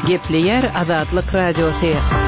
Gepleyer Azatlyk Radiosu.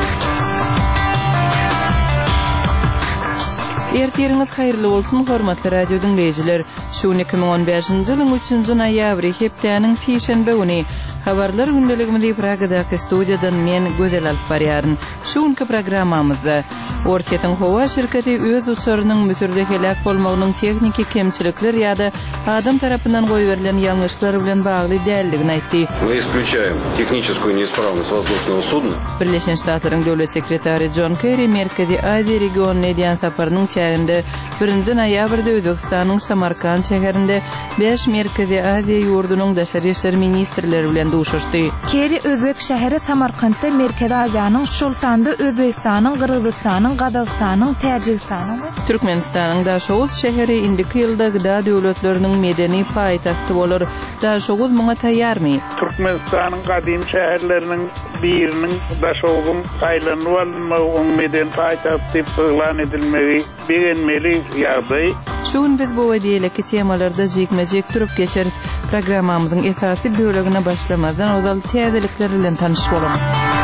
Ertiriniz hayırlı olsun hormatly radio dinleyijiler. Şu 2015-nji ýylyň 3-nji noýabry hepdeniň şeýşembe güni habarlar gündeligimizi Pragadaky studiýadan men gözel alyp barýaryn. Şu günki programmamyzda Ortiýetiň howa şirketi öz uçurynyň müsürde helak bolmagynyň tekniki kemçilikler ýa-da adam tarapyndan goýberilen ýalňyşlar bilen bagly däldigini aýtdy. Мы исключаем техническую неисправность воздушного судна. Birleşen Ştatlaryň döwlet sekretary John Kerry Merkezi Aziýa regionuny edýän saparynyň çäginde 1-nji noýabrda Özbekistanyň Samarkand şäherinde 5 Merkezi Aziýa ýurdunyň daşary işler ministrleri bilen duşuşdy. Kerry Özbek şäheri Samarkandda Merkezi Aziýanyň şoltanda Özbekistanyň, Gyrgyzstanyň, Gazagstanyň, Täjikistanyň, Türkmenistanyň Daşoğuz şäheri indiki ýylda gyda döwletleriniň medeni paýtagty bolar. Daşoğuz muňa taýýarmy? Türkmenistanyň gadymy şäherleriniň biriniň Daşoğuň saýlanyp alınmagy medeni paýtagty elan edilmegi beğenmeli ýagdaý. Şu gün biz bu wediýeleki temalarda jekmejek turup geçeriz. Programmamyzyň esasy bölegine başlamazdan ozal täzelikler bilen tanyşyp bolamyz.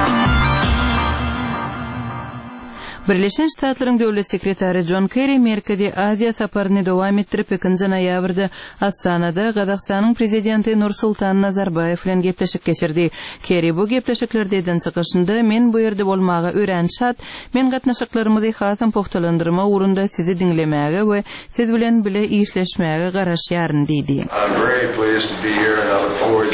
Birleşen Ştatlaryň döwlet sekretary John Kerry Merkezi Aziýa saparyny dowam etdirip 2-nji noýabrda Astanada Gazagstanyň prezidenti Nursultan Nazarbayew bilen gepleşik geçirdi. Kerry bu gepleşiklerde eden çykyşynda men bu ýerde bolmaga öýrenşat, men gatnaşyklarymyzy hasam pogtalandyrma urunda sizi dinlemäge we siz bilen bile işleşmäge garaşýaryn diýdi. I'm very pleased to be here and I look forward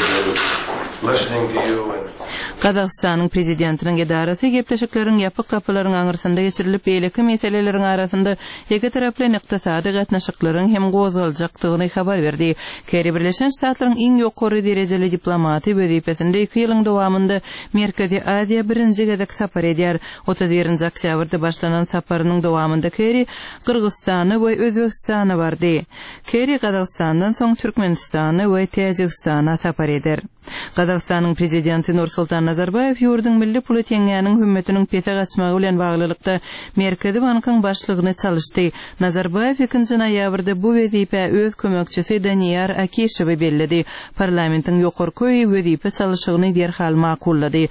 to listening to you and Gazagstanyň prezidentiniň edarasy gepleşikleriň ýapyk kapylaryň aňyrsynda geçirilip beýleki meseleleriň arasynda ýeke taraply ykdysady gatnaşyklaryň hem gozaljakdygyny habar berdi. Kerry Birleşen Ştatlaryň iň ýokary derejeli diplomaty wezipesinde 2 ýylyň dowamında Merkezi Aziýa birinji gezek sapar edýär. 31-nji oktýabrda başlanan saparynyň dowamında Kerry Gyrgyzstany we Özbekistany bardy. Kerry Gazagstandan soň Türkmenistany we Täjikistana sapar eder. Gazagstanyň prezidenti Nursultan Nazarbayew ýurdun milli pul teňgäniň hümmetiniň pete gaçmagy bilen baglylykda Merkezi bankyň başlygyny çalyşdy. Nazarbayew 2-nji noýabrda bu wezipe öz kömekçisi Danyar Akishewi bellidi. Parlamentiň ýokarky wezipe çalyşygyny derhal makullady.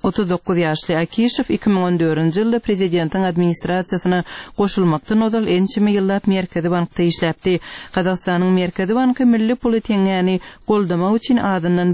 39 ýaşly Akishew 2014-nji ýylda prezidentiň administrasiýasyna goşulmakdan ozal ençime ýyllap Merkezi bankda işläpdi. Gazagstanyň Merkezi banky milli pul teňgäni goldamak üçin adyndan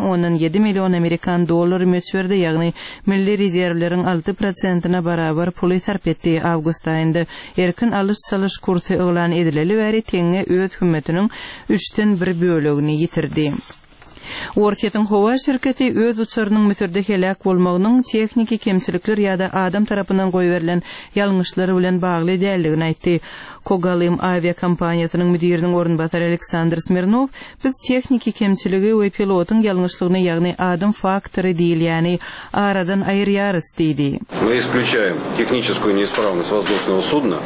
1,7 milyon Amerikan dollary möçberde, ýagny milli rezerwleriň 6%-na barabar puly sarp etdi. Awgust aýynda erkin alış-çalyş kursy elan edileli bäri teňe öz hümmetiniň 3-den 1 bölegini ýitirdi. Ortiýetiň howa şirketi öz uçurynyň müsürde helak bolmagynyň tekniki kemçilikler ýa-da adam tarapyndan goýberilen ýalňyşlary bilen bagly däldigini aýtdy. Kogalim aviakompaniýasynyň müdiriniň orunbasary Aleksandr Smirnov, biz tekniki kemçiligi we pilotyň ýalňyşlygyny, ýagny adam faktory diýil, ýani aradan aýyrýarys diýdi. Мы исключаем техническую неисправность воздушного судна.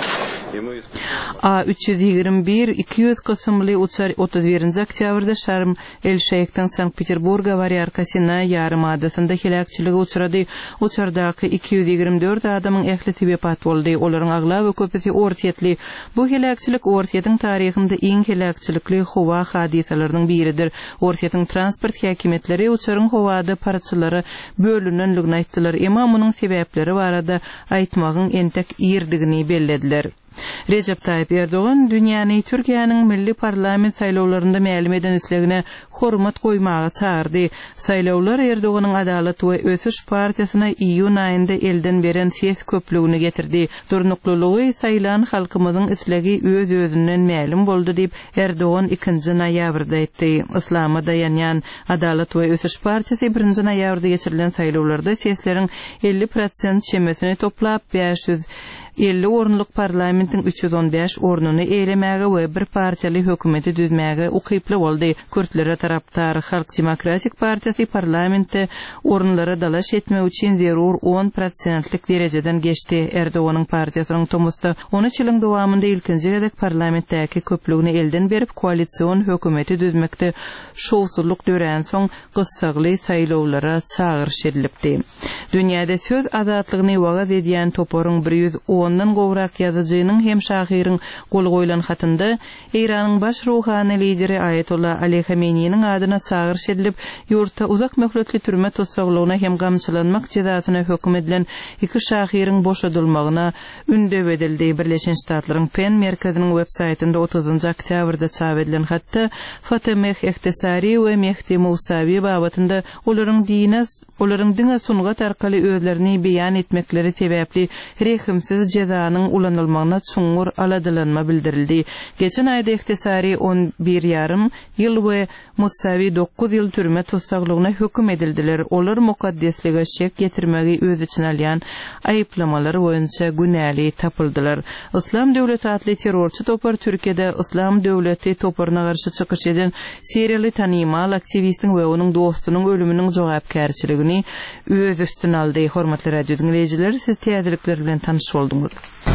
A321-200 kysymly uçar 31-nji oktýabrda Şarm el-Şeyhden Sankt-Peterburga Varyarkasyna ýarımadasynda helakçyligi uçrady. Uçardaky 224 adamyň ähli sebäpat boldy. Olaryň agla we köpüsi ortiýetli. Bu helakçylyk ortiýetiň taryhynda iň helakçylykly howa hadisalarynyň biridir. Ortiýetiň transport häkimetleri uçaryň howada parçalary bölünenligini aýtdylar. Emma munyň sebäpleri barada aýtmagyň entek ýerdigini bellediler. Recep Tayyip Erdoğan dünýäni Türkiýanyň milli parlament saýlawlarynda mälim eden islegine hormat goýmagy çağırdy. Saýlawlar Erdoğanyň Adalet we Ösüş partiýasyna iýun aýynda elden beren ses köpligini getirdi. Durnuklulygy saýlan halkymyzyň islegi öz-özünden mälim boldy diýip Erdoğan 2-nji noýabrda aýtdy. Islama dayanýan Adalet we Ösüş partiýasy 1-nji noýabrda geçirilen saýlawlarda sesleriň 50% çemesini toplap 550 orunluk parlamentin 315 ornuny eylemäge we bir partiýaly hökümeti düzmäge ukyply boldy. Kürtlere taraptar Halk Demokratik Partiýasy parlamentde orunlara dalaş etmek üçin zerur 10%lik derejeden geçdi. Erdoğanyň partiýasynyň tomusda 13 ýylyň dowamında ilkinji gezek parlamentdäki köpligini elden berip koalisiýon hökümeti düzmekde şowsuzluk dören soň gyssagly saýlawlara çağırış edilipdi. Dünýäde söz azatlygyny wagaz edýän toporyň 110 ondan gowrak ýazyjynyň hem şahyryň gol goýulan hatynda Iranyň baş ruhany lideri Ayetullah Ali Khamenei'niň adyna çağırış edilip ýurtda uzak möhletli türme tutsaglygyna hem gamçylanmak cezasyna hökm edilen iki şahyryň boşadylmagyna ündep edildi. Birleşen Ştatlaryň PEN merkeziniň websaytynda 30 oktýabrda çap edilen hatda Fatih Ehtisari we Mehdi Musavi babatynda olaryň dine sungat arkaly özlerini beýan etmekleri sebäpli rehimsiz jezanyň ulanylmagyna çuňur aladylanma bildirildi. Geçen aýda Ehtisari 11,5 ýyl we Musavi 9 ýyl türme tutsaglygyna hökm edildiler. Olar mukaddeslige şek getirmegi öz için alýan aýyplamalar boýunça günäli tapyldylar. İslam Döwleti adly terrorçy topar Türkiýede İslam Döwleti toparyna garşy çykyş eden seriýaly tanymal aktivistiň we onuň dostunyň ölüminiň jogapkärçiligini öz üstüne aldy. Hormatly radio dinleýijiler, siz täzelikler bilen tanyş bolduňuz.